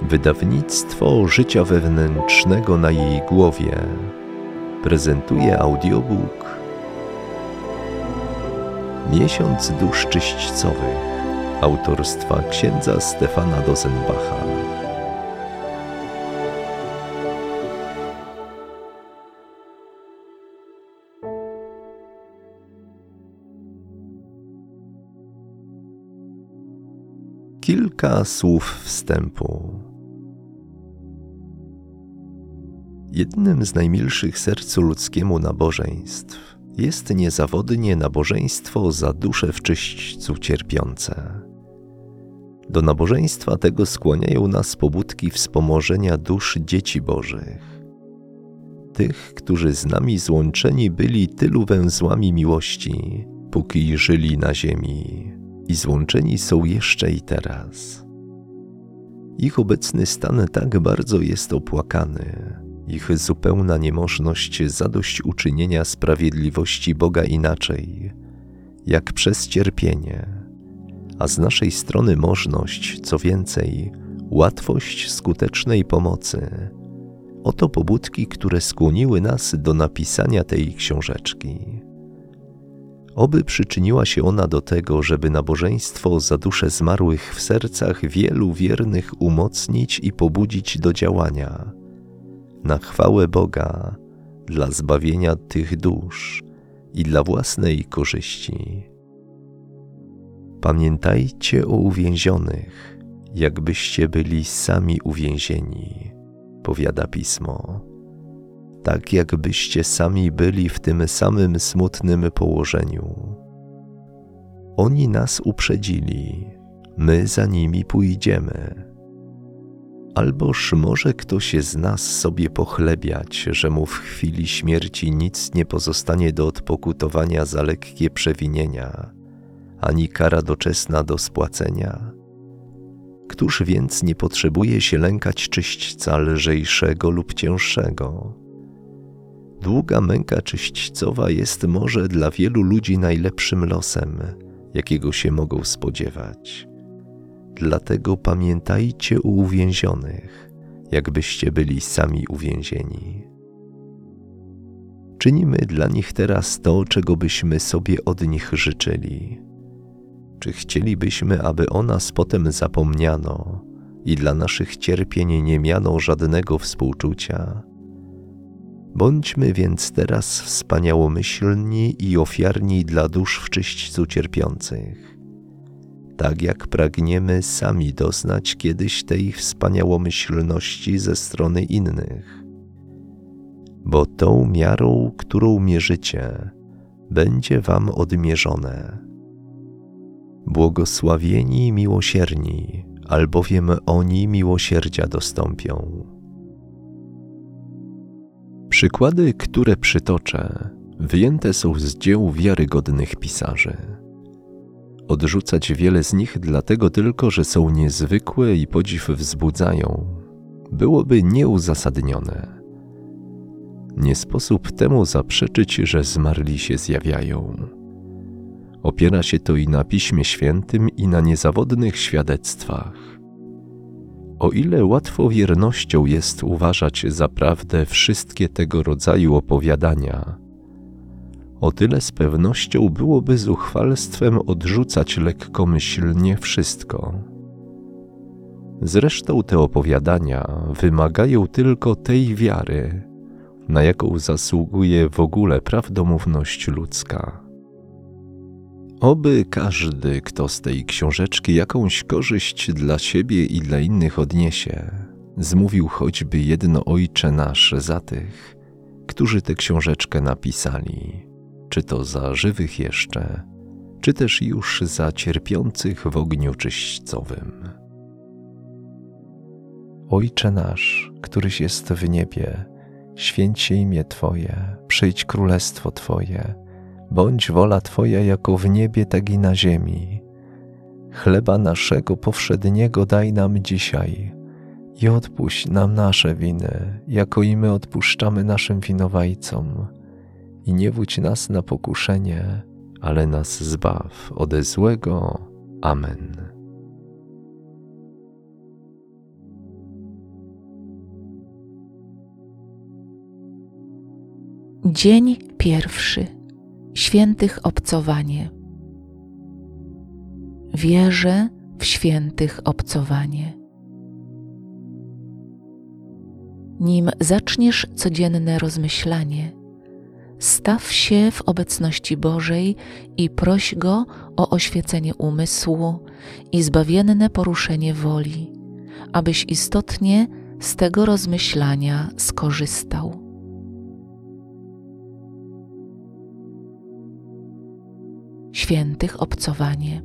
Wydawnictwo Życia Wewnętrznego na jej głowie prezentuje audiobook Miesiąc Dusz Czyśćcowych autorstwa księdza Stefana Dozenbacha. Kilka słów wstępu. Jednym z najmilszych sercu ludzkiemu nabożeństw jest niezawodnie nabożeństwo za dusze w czyśćcu cierpiące. Do nabożeństwa tego skłaniają nas pobudki wspomożenia dusz dzieci Bożych. Tych, którzy z nami złączeni byli tylu węzłami miłości, póki żyli na ziemi i złączeni są jeszcze i teraz. Ich obecny stan tak bardzo jest opłakany, ich zupełna niemożność zadośćuczynienia sprawiedliwości Boga inaczej, jak przez cierpienie, a z naszej strony możność, co więcej, łatwość skutecznej pomocy. Oto pobudki, które skłoniły nas do napisania tej książeczki. Oby przyczyniła się ona do tego, żeby nabożeństwo za dusze zmarłych w sercach wielu wiernych umocnić i pobudzić do działania, na chwałę Boga, dla zbawienia tych dusz i dla własnej korzyści. Pamiętajcie o uwięzionych, jakbyście byli sami uwięzieni, powiada Pismo. Tak jakbyście sami byli w tym samym smutnym położeniu. Oni nas uprzedzili, my za nimi pójdziemy. Alboż może ktoś z nas sobie pochlebiać, że mu w chwili śmierci nic nie pozostanie do odpokutowania za lekkie przewinienia, ani kara doczesna do spłacenia? Któż więc nie potrzebuje się lękać czyśćca lżejszego lub cięższego? Długa męka czyśćcowa jest może dla wielu ludzi najlepszym losem, jakiego się mogą spodziewać. Dlatego pamiętajcie o uwięzionych, jakbyście byli sami uwięzieni. Czynimy dla nich teraz to, czego byśmy sobie od nich życzyli. Czy chcielibyśmy, aby o nas potem zapomniano i dla naszych cierpień nie miano żadnego współczucia? Bądźmy więc teraz wspaniałomyślni i ofiarni dla dusz w czyśćcu cierpiących, tak jak pragniemy sami doznać kiedyś tej wspaniałomyślności ze strony innych. Bo tą miarą, którą mierzycie, będzie wam odmierzone. Błogosławieni i miłosierni, albowiem oni miłosierdzia dostąpią. Przykłady, które przytoczę, wyjęte są z dzieł wiarygodnych pisarzy. Odrzucać wiele z nich dlatego tylko, że są niezwykłe i podziw wzbudzają, byłoby nieuzasadnione. Nie sposób temu zaprzeczyć, że zmarli się zjawiają. Opiera się to i na Piśmie Świętym, i na niezawodnych świadectwach. O ile łatwo wiernością jest uważać za prawdę wszystkie tego rodzaju opowiadania, o tyle z pewnością byłoby zuchwalstwem odrzucać lekkomyślnie wszystko. Zresztą te opowiadania wymagają tylko tej wiary, na jaką zasługuje w ogóle prawdomówność ludzka. Oby każdy, kto z tej książeczki jakąś korzyść dla siebie i dla innych odniesie, zmówił choćby jedno Ojcze Nasz za tych, którzy tę książeczkę napisali, czy to za żywych jeszcze, czy też już za cierpiących w ogniu czyśćcowym. Ojcze nasz, któryś jest w niebie, święć się imię Twoje, przyjdź królestwo Twoje, bądź wola Twoja jako w niebie, tak i na ziemi. Chleba naszego powszedniego daj nam dzisiaj i odpuść nam nasze winy, jako i my odpuszczamy naszym winowajcom. I nie wódź nas na pokuszenie, ale nas zbaw ode złego. Amen. Dzień pierwszy. Świętych obcowanie. Wierzę w świętych obcowanie. Nim zaczniesz codzienne rozmyślanie, staw się w obecności Bożej i proś Go o oświecenie umysłu i zbawienne poruszenie woli, abyś istotnie z tego rozmyślania skorzystał. Świętych obcowanie.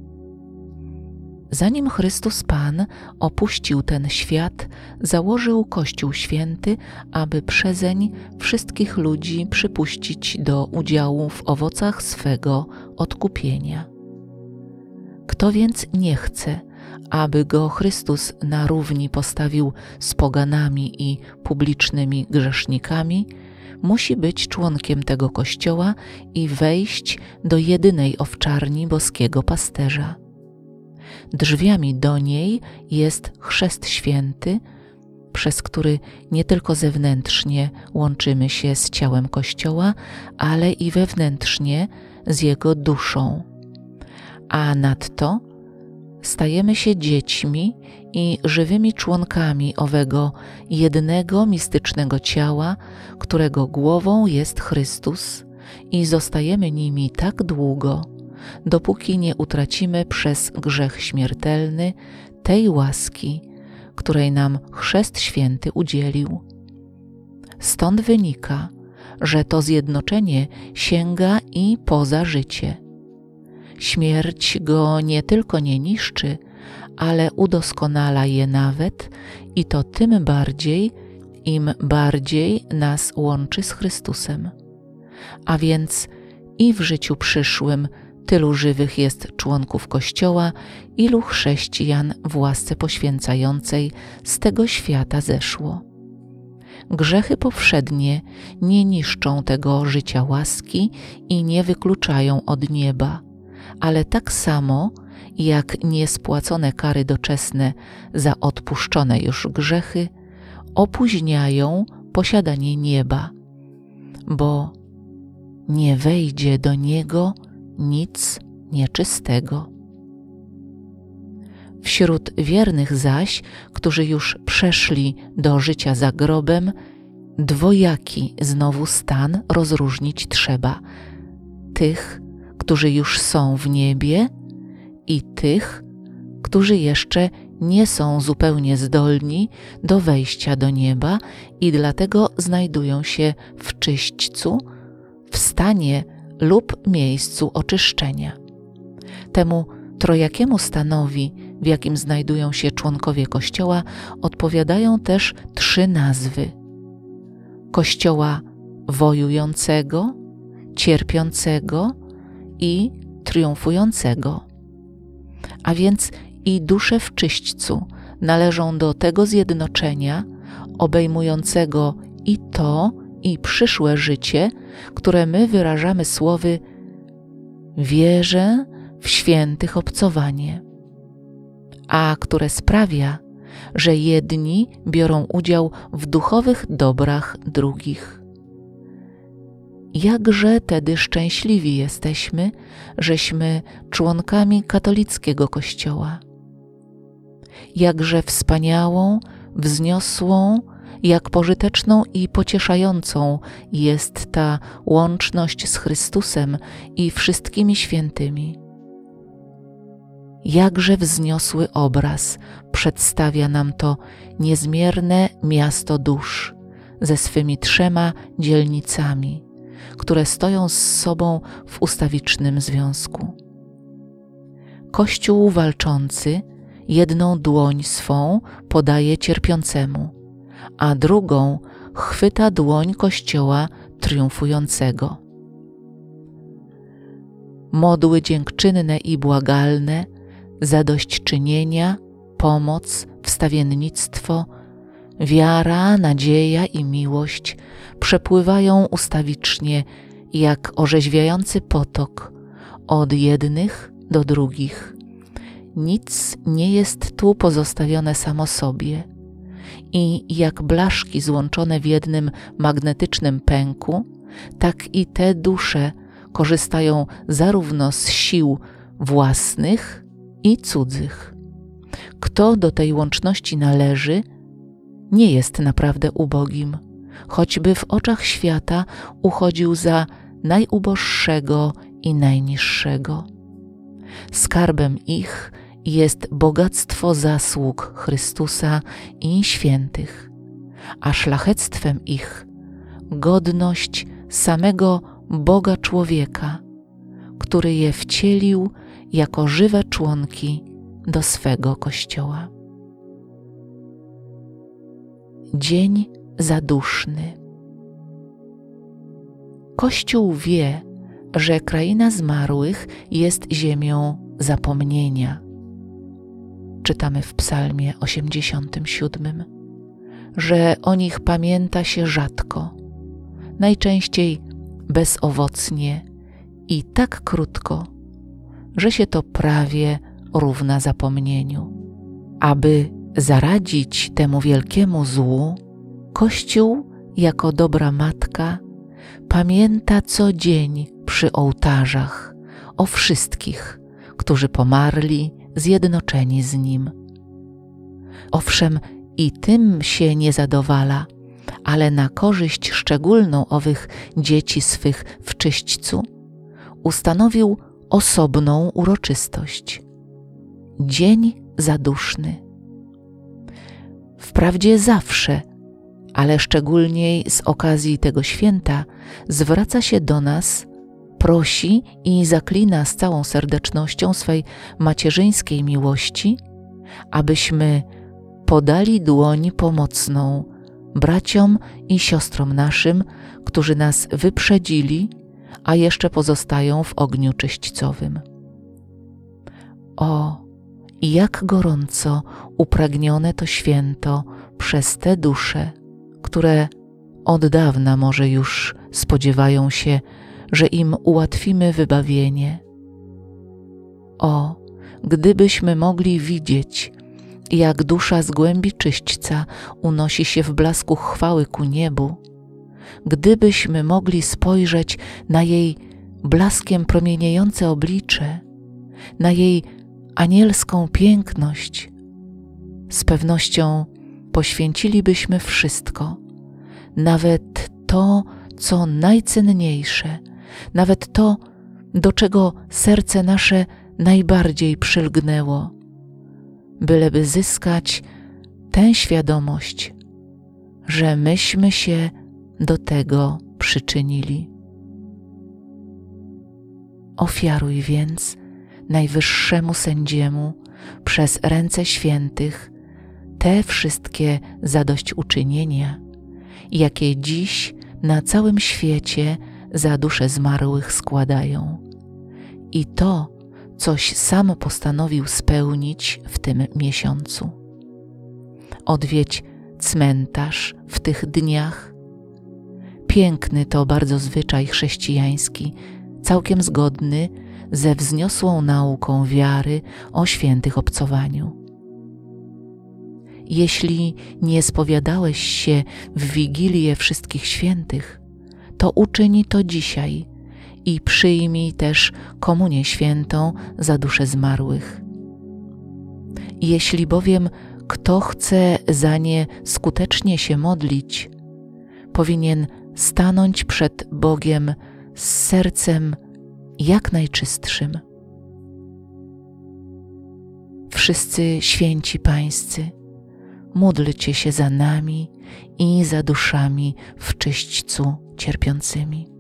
Zanim Chrystus Pan opuścił ten świat, założył Kościół Święty, aby przezeń wszystkich ludzi przypuścić do udziału w owocach swego odkupienia. Kto więc nie chce, aby go Chrystus na równi postawił z poganami i publicznymi grzesznikami, musi być członkiem tego Kościoła i wejść do jedynej owczarni boskiego pasterza. Drzwiami do niej jest chrzest święty, przez który nie tylko zewnętrznie łączymy się z ciałem Kościoła, ale i wewnętrznie z jego duszą. A nadto stajemy się dziećmi i żywymi członkami owego jednego mistycznego ciała, którego głową jest Chrystus, i zostajemy nimi tak długo, dopóki nie utracimy przez grzech śmiertelny tej łaski, której nam Chrzest Święty udzielił. Stąd wynika, że to zjednoczenie sięga i poza życie. Śmierć go nie tylko nie niszczy, ale udoskonala je nawet, i to tym bardziej, im bardziej nas łączy z Chrystusem. A więc i w życiu przyszłym tylu żywych jest członków Kościoła, ilu chrześcijan w łasce poświęcającej z tego świata zeszło. Grzechy powszednie nie niszczą tego życia łaski i nie wykluczają od nieba, ale tak samo jak niespłacone kary doczesne za odpuszczone już grzechy opóźniają posiadanie nieba, bo nie wejdzie do niego nic nieczystego. Wśród wiernych zaś, którzy już przeszli do życia za grobem, dwojaki znowu stan rozróżnić trzeba: tych, którzy już są w niebie, i tych, którzy jeszcze nie są zupełnie zdolni do wejścia do nieba i dlatego znajdują się w czyśćcu, w stanie lub miejscu oczyszczenia. Temu trojakiemu stanowi, w jakim znajdują się członkowie Kościoła, odpowiadają też trzy nazwy: Kościoła wojującego, cierpiącego i triumfującego. A więc i dusze w czyśćcu należą do tego zjednoczenia obejmującego i to, i przyszłe życie, które my wyrażamy słowy: wierzę w świętych obcowanie, a które sprawia, że jedni biorą udział w duchowych dobrach drugich. Jakże tedy szczęśliwi jesteśmy, żeśmy członkami katolickiego Kościoła. Jakże wspaniałą, wzniosłą, jak pożyteczną i pocieszającą jest ta łączność z Chrystusem i wszystkimi świętymi. Jakże wzniosły obraz przedstawia nam to niezmierne miasto dusz ze swymi trzema dzielnicami, które stoją z sobą w ustawicznym związku. Kościół walczący jedną dłoń swą podaje cierpiącemu, a drugą chwyta dłoń Kościoła triumfującego. Modły dziękczynne i błagalne, zadośćczynienia, pomoc, wstawiennictwo, wiara, nadzieja i miłość przepływają ustawicznie jak orzeźwiający potok od jednych do drugich. Nic nie jest tu pozostawione samo sobie i jak blaszki złączone w jednym magnetycznym pęku tak i te dusze korzystają zarówno z sił własnych i cudzych. Kto do tej łączności należy, nie jest naprawdę ubogim, choćby w oczach świata uchodził za najuboższego i najniższego. Skarbem ich jest bogactwo zasług Chrystusa i świętych, a szlachectwem ich godność samego Boga człowieka, który je wcielił jako żywe członki do swego Kościoła. Dzień zaduszny. Kościół wie, że kraina zmarłych jest ziemią zapomnienia. Czytamy w Psalmie 87, że o nich pamięta się rzadko, najczęściej bezowocnie i tak krótko, że się to prawie równa zapomnieniu. Aby zaradzić temu wielkiemu złu, Kościół jako dobra matka pamięta co dzień przy ołtarzach o wszystkich, którzy pomarli zjednoczeni z Nim. Owszem, i tym się nie zadowala, ale na korzyść szczególną owych dzieci swych w czyśćcu ustanowił osobną uroczystość – Dzień Zaduszny. Wprawdzie zawsze, ale szczególnie z okazji tego święta zwraca się do nas, prosi i zaklina z całą serdecznością swej macierzyńskiej miłości, abyśmy podali dłoń pomocną braciom i siostrom naszym, którzy nas wyprzedzili, a jeszcze pozostają w ogniu czyśćcowym. O, jak gorąco upragnione to święto przez te dusze, które od dawna może już spodziewają się, że im ułatwimy wybawienie. O, gdybyśmy mogli widzieć, jak dusza z głębi czyśćca unosi się w blasku chwały ku niebu, gdybyśmy mogli spojrzeć na jej blaskiem promieniejące oblicze, na jej anielską piękność, z pewnością poświęcilibyśmy wszystko, nawet to, co najcenniejsze, nawet to, do czego serce nasze najbardziej przylgnęło, byleby zyskać tę świadomość, że myśmy się do tego przyczynili. Ofiaruj więc Najwyższemu Sędziemu przez ręce świętych te wszystkie zadośćuczynienia, jakie dziś na całym świecie za dusze zmarłych składają, i to, coś sam postanowił spełnić w tym miesiącu. Odwiedź cmentarz w tych dniach. Piękny to bardzo zwyczaj chrześcijański, całkiem zgodny ze wzniosłą nauką wiary o świętych obcowaniu. Jeśli nie spowiadałeś się w Wigilię Wszystkich Świętych, to uczyń to dzisiaj i przyjmij też komunię świętą za dusze zmarłych. Jeśli bowiem kto chce za nie skutecznie się modlić, powinien stanąć przed Bogiem z sercem jak najczystszym. Wszyscy święci pańscy, módlcie się za nami i za duszami w czyśćcu cierpiącymi.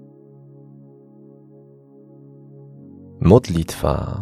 Modlitwa.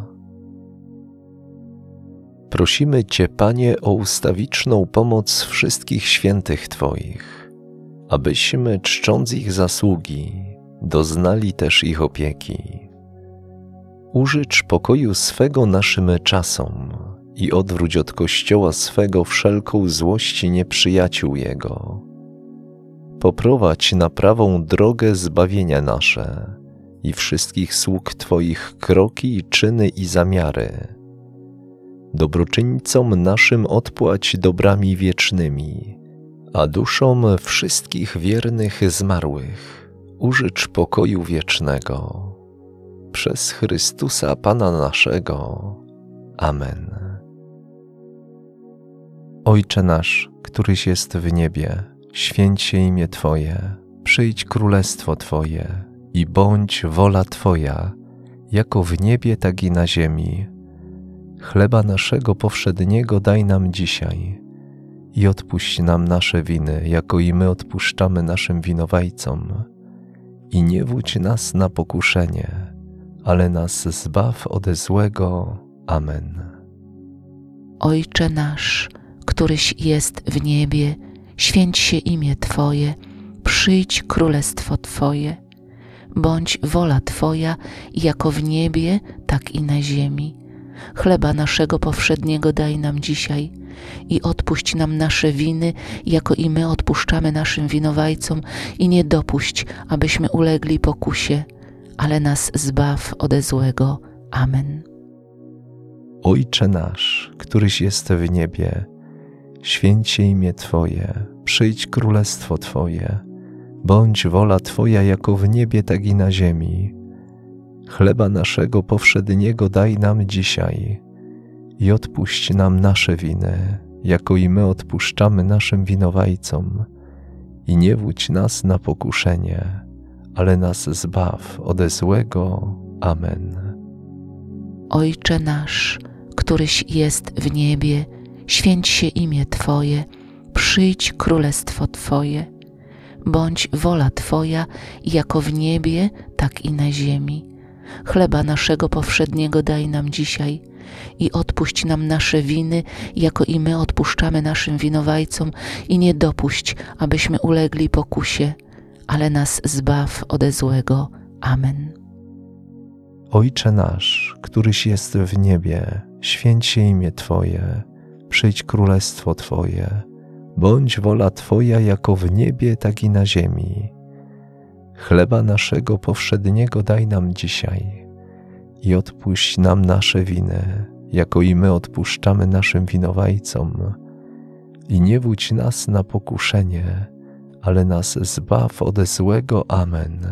Prosimy Cię, Panie, o ustawiczną pomoc wszystkich świętych Twoich, abyśmy, czcząc ich zasługi, doznali też ich opieki. Użycz pokoju swego naszym czasom i odwróć od Kościoła swego wszelką złość nieprzyjaciół Jego. Poprowadź na prawą drogę zbawienia nasze i wszystkich sług Twoich kroki, czyny i zamiary. Dobroczyńcom naszym odpłać dobrami wiecznymi, a duszom wszystkich wiernych zmarłych użycz pokoju wiecznego. Przez Chrystusa Pana naszego. Amen. Ojcze nasz, któryś jest w niebie, święć się imię Twoje, przyjdź królestwo Twoje i bądź wola Twoja, jako w niebie, tak i na ziemi. Chleba naszego powszedniego daj nam dzisiaj i odpuść nam nasze winy, jako i my odpuszczamy naszym winowajcom. I nie wódź nas na pokuszenie, ale nas zbaw ode złego. Amen. Ojcze nasz, któryś jest w niebie, święć się imię Twoje, przyjdź królestwo Twoje. Bądź wola Twoja, jako w niebie, tak i na ziemi. Chleba naszego powszedniego daj nam dzisiaj i odpuść nam nasze winy, jako i my odpuszczamy naszym winowajcom, i nie dopuść, abyśmy ulegli pokusie, ale nas zbaw ode złego. Amen. Ojcze nasz, któryś jest w niebie, święć się imię Twoje, przyjdź królestwo Twoje, bądź wola Twoja, jako w niebie, tak i na ziemi. Chleba naszego powszedniego daj nam dzisiaj i odpuść nam nasze winy, jako i my odpuszczamy naszym winowajcom. I nie wódź nas na pokuszenie, ale nas zbaw ode złego. Amen. Ojcze nasz, któryś jest w niebie, święć się imię Twoje, przyjdź królestwo Twoje. Bądź wola Twoja, jako w niebie, tak i na ziemi. Chleba naszego powszedniego daj nam dzisiaj i odpuść nam nasze winy, jako i my odpuszczamy naszym winowajcom, i nie dopuść, abyśmy ulegli pokusie, ale nas zbaw ode złego. Amen. Ojcze nasz, któryś jest w niebie, święć się imię Twoje, przyjdź królestwo Twoje, bądź wola Twoja, jako w niebie, tak i na ziemi. Chleba naszego powszedniego daj nam dzisiaj i odpuść nam nasze winy, jako i my odpuszczamy naszym winowajcom. I nie wódź nas na pokuszenie, ale nas zbaw ode złego. Amen.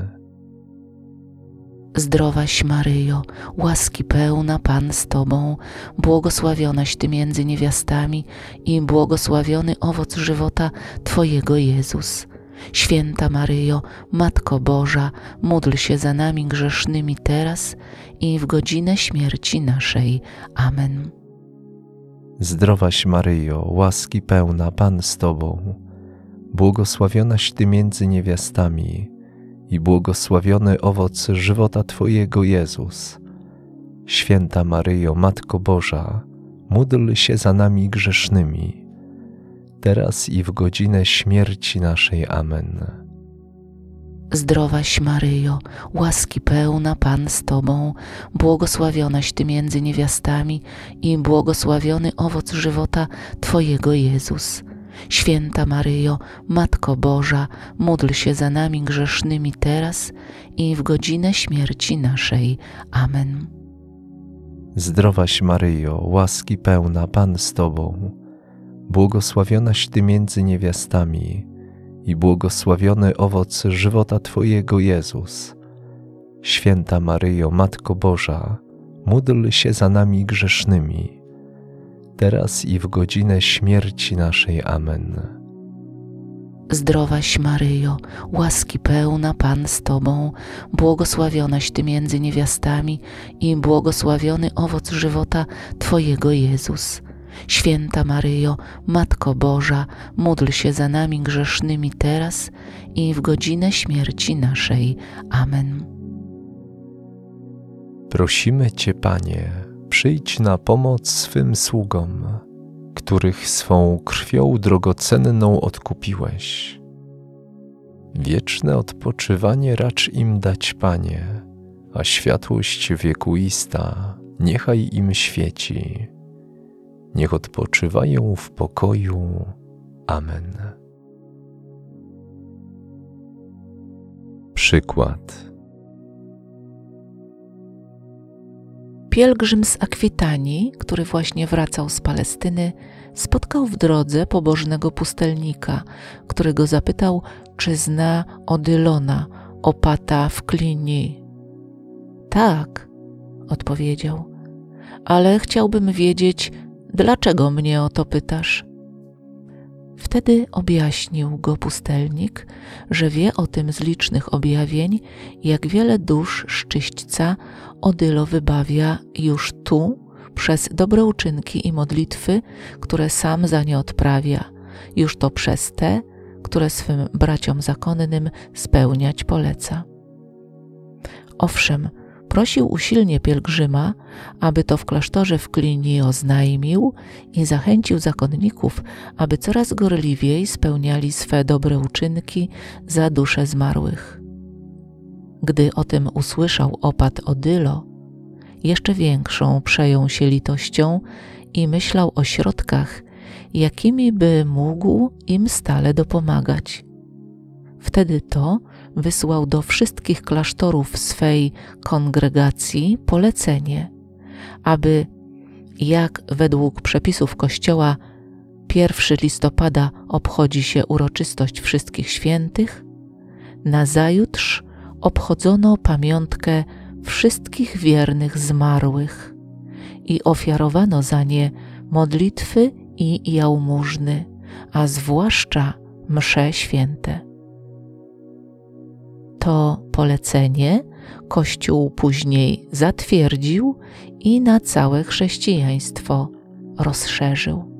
Zdrowaś Maryjo, łaski pełna, Pan z Tobą, błogosławionaś Ty między niewiastami i błogosławiony owoc żywota Twojego Jezus. Święta Maryjo, Matko Boża, módl się za nami grzesznymi teraz i w godzinę śmierci naszej. Amen. Zdrowaś Maryjo, łaski pełna, Pan z Tobą, błogosławionaś Ty między niewiastami i błogosławiony owoc żywota Twojego Jezus. Święta Maryjo, Matko Boża, módl się za nami grzesznymi, teraz i w godzinę śmierci naszej. Amen. Zdrowaś Maryjo, łaski pełna, Pan z Tobą, błogosławionaś Ty między niewiastami i błogosławiony owoc żywota Twojego Jezus. Święta Maryjo, Matko Boża, módl się za nami grzesznymi teraz i w godzinę śmierci naszej. Amen. Zdrowaś Maryjo, łaski pełna, Pan z Tobą, błogosławionaś Ty między niewiastami i błogosławiony owoc żywota Twojego Jezus. Święta Maryjo, Matko Boża, módl się za nami grzesznymi, teraz i w godzinę śmierci naszej. Amen. Zdrowaś Maryjo, łaski pełna, Pan z Tobą, błogosławionaś Ty między niewiastami i błogosławiony owoc żywota Twojego Jezus. Święta Maryjo, Matko Boża, módl się za nami grzesznymi teraz i w godzinę śmierci naszej. Amen. Prosimy Cię, Panie, przyjdź na pomoc swym sługom, których swą krwią drogocenną odkupiłeś. Wieczne odpoczywanie racz im dać, Panie, a światłość wiekuista niechaj im świeci. Niech odpoczywają w pokoju. Amen. Przykład. Pielgrzym z Akwitanii, który właśnie wracał z Palestyny, spotkał w drodze pobożnego pustelnika, który go zapytał, czy zna Odylona, opata w Cluny. Tak, odpowiedział, ale chciałbym wiedzieć, dlaczego mnie o to pytasz. Wtedy objaśnił go pustelnik, że wie o tym z licznych objawień, jak wiele dusz szczyśćca Odylo wybawia już tu przez dobre uczynki i modlitwy, które sam za nie odprawia, już to przez te, które swym braciom zakonnym spełniać poleca. Owszem, prosił usilnie pielgrzyma, aby to w klasztorze w Cluny oznajmił i zachęcił zakonników, aby coraz gorliwiej spełniali swe dobre uczynki za dusze zmarłych. Gdy o tym usłyszał opat Odylo, jeszcze większą przejął się litością i myślał o środkach, jakimi by mógł im stale dopomagać. Wtedy to wysłał do wszystkich klasztorów swej kongregacji polecenie, aby, jak według przepisów Kościoła 1 listopada obchodzi się uroczystość Wszystkich Świętych, nazajutrz obchodzono pamiątkę wszystkich wiernych zmarłych i ofiarowano za nie modlitwy i jałmużny, a zwłaszcza msze święte. To polecenie Kościół później zatwierdził i na całe chrześcijaństwo rozszerzył.